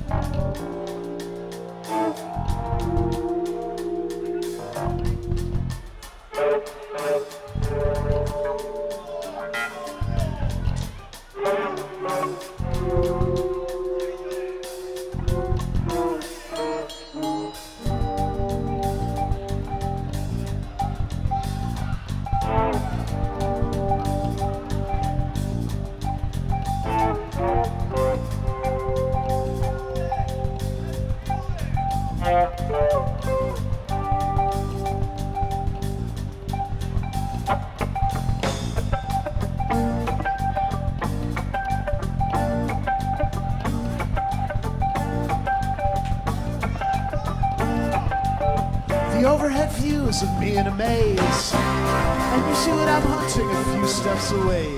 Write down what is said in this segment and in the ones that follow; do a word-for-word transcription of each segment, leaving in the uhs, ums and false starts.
Of me in a maze, and you see that I'm hunting a few steps away.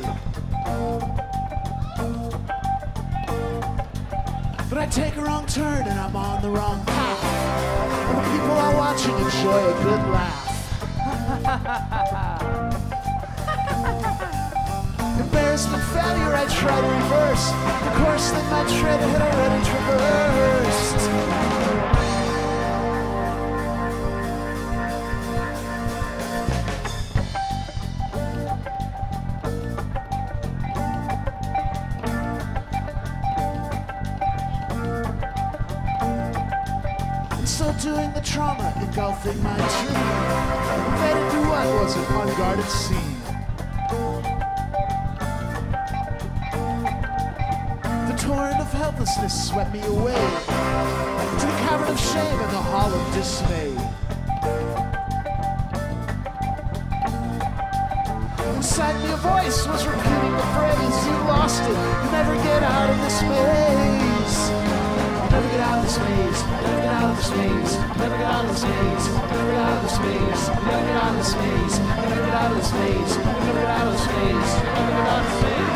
But I take a wrong turn and I'm on the wrong path. And the people are watching enjoy a good laugh. Embarrassment, failure, I try to reverse the course that my tread had already traversed. Doing the trauma, engulfing my dream, made into what was an unguarded scene. The torrent of helplessness swept me away to the cavern of shame and the hall of dismay. Inside me a voice was repeating the phrase, you lost it, you never get out of this maze. Never get out of this maze, never get out of this maze, never get out of this maze, never get out of this maze, never get out of this maze, never get out of this maze, never get out of this maze, never get out of this maze.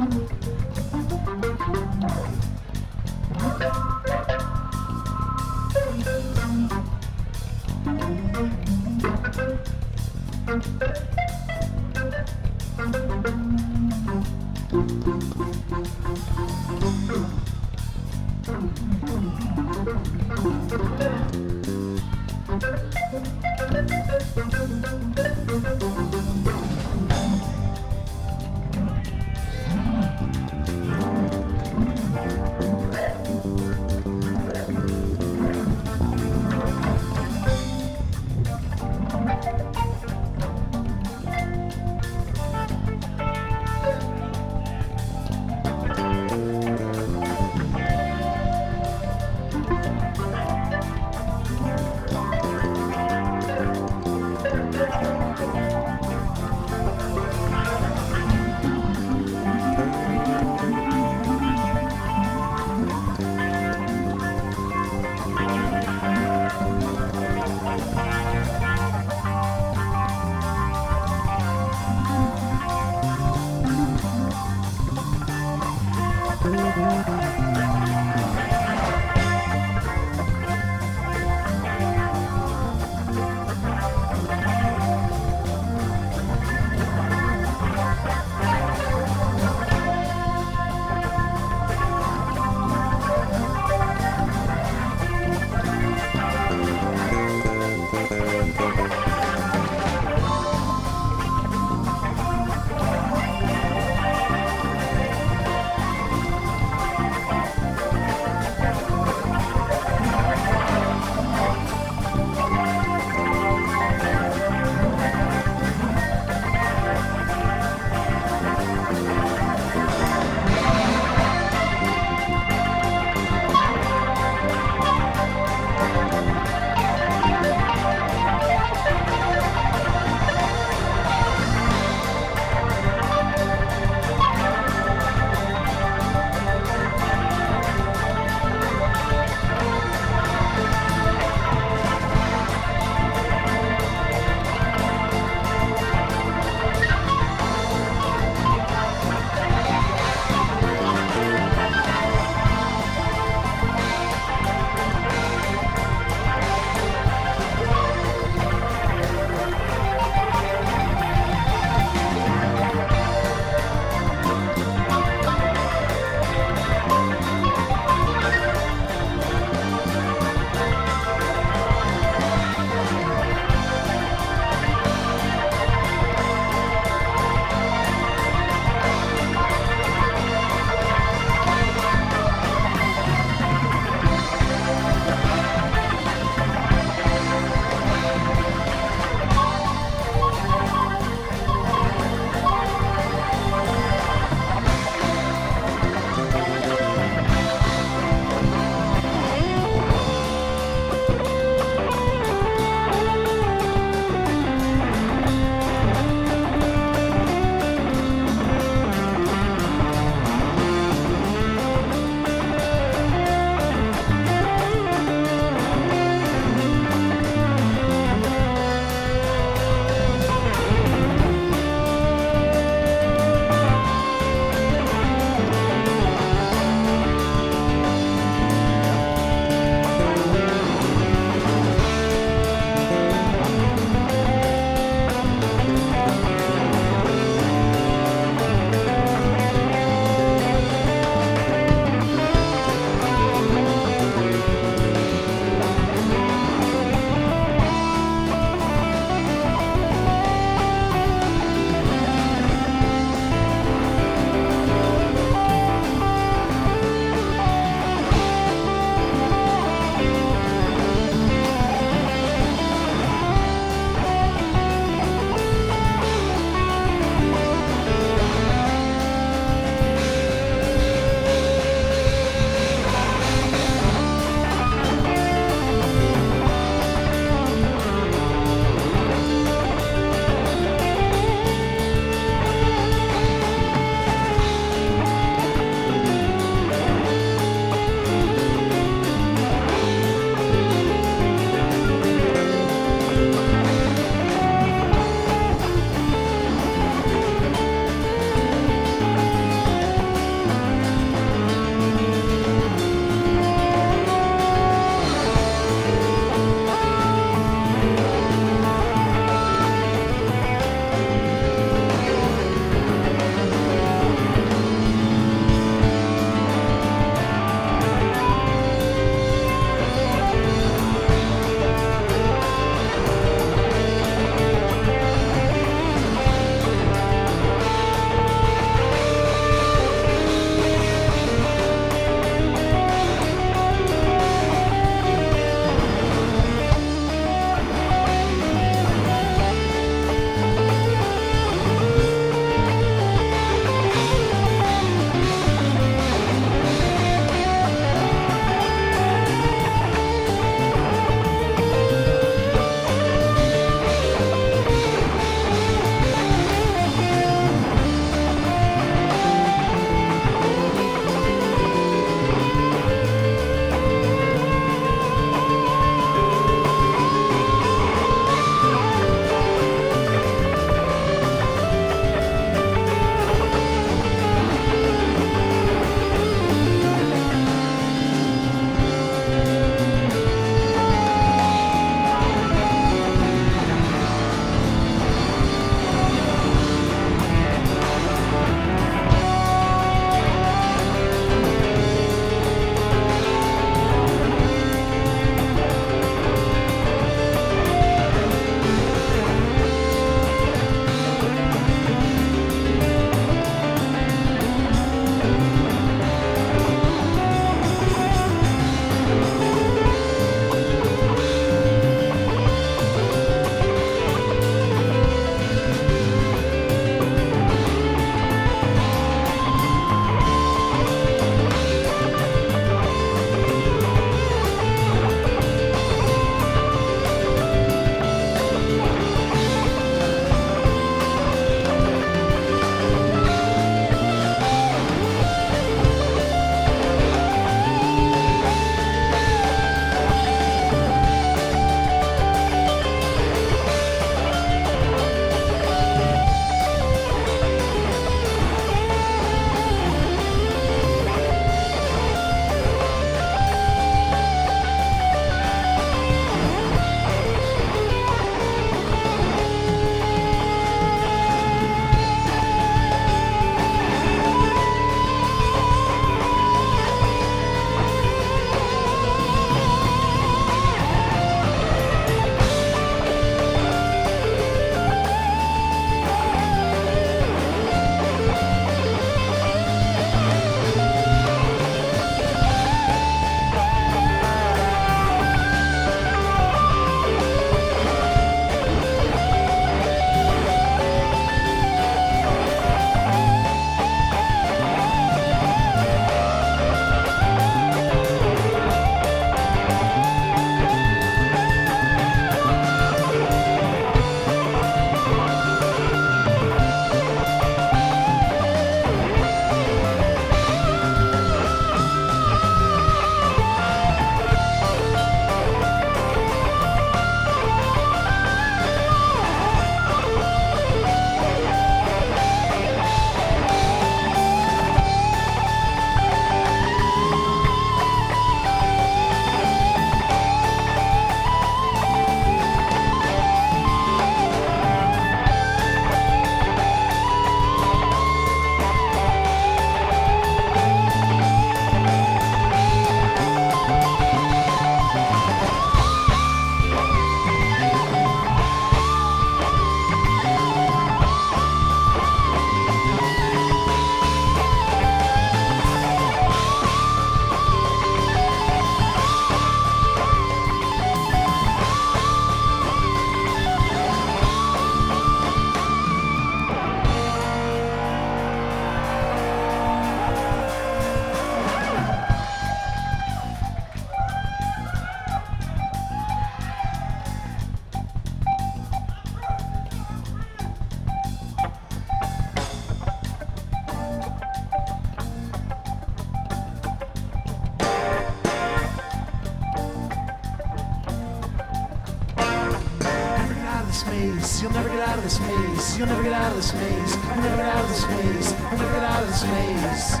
this maze. You'll never get out of this maze. You'll never get out of this maze. You'll never get out of this maze.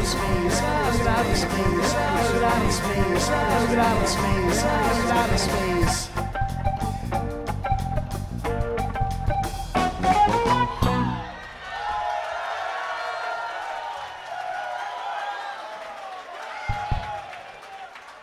Get out of this maze.